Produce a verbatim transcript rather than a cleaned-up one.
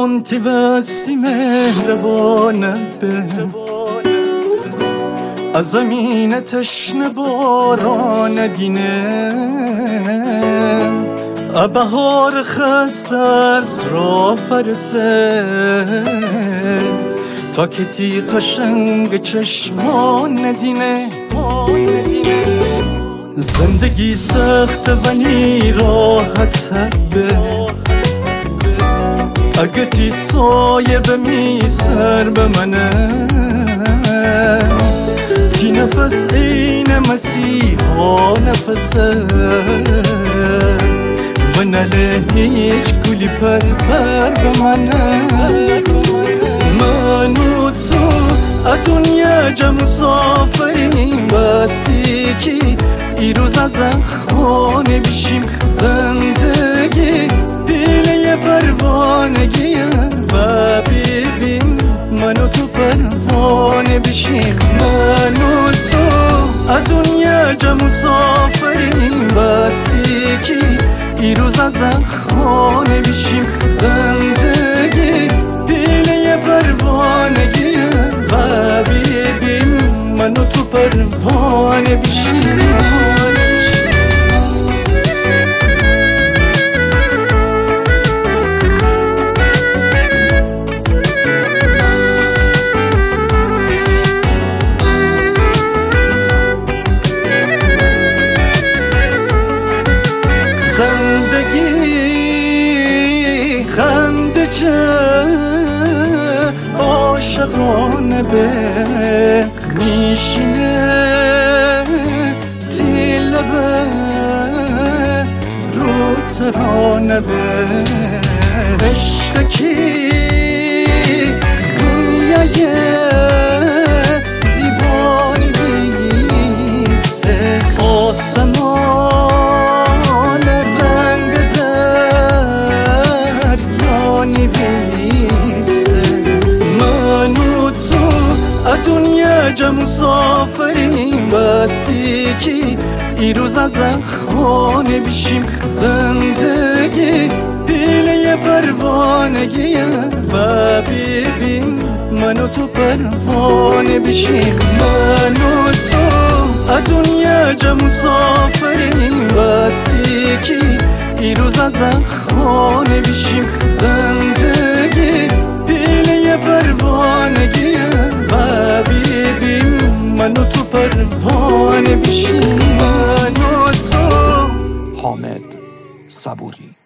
دلم تیوستی مهربانه به از زمین تشنه باران دینه بهار خست از را فرسه تا که تی قشنگ چشمان دینه زندگی سخت ولی راحت به اگه تی سایه بمی سر به منه تی نفس این مسیحا نفسه و نله هیچ گلی پر پر به منه من و تو دنیا جا مسافریم بستی که ای روز از خانه بشیم زندگی دیله پروانگی و ببین من و تو پروانه بشیم من و تو دنیا جا مسافریم بستی که ای روز از خانه بشیم زندگی دیله پروانگی و ببین من و تو پروانه بشیم زندگی خنده چه عاشقانه به میشینه تیل به رو ترانه به عشق کی دنیای زیبایی بیسته آسمان رنگ دریانی بیسته من و تو دنیا جا مسافریم بستی که ای روز از خانه بشیم زندگی دیله پروانگی و ببین من و تو پروانه بشیم من و تو دنیا جا مسافریم بستی که ای روز از خانه بشیم زندگی دیله پروانگی و ببین من و تو پروانه بشیم من و تو. حامد صبوری.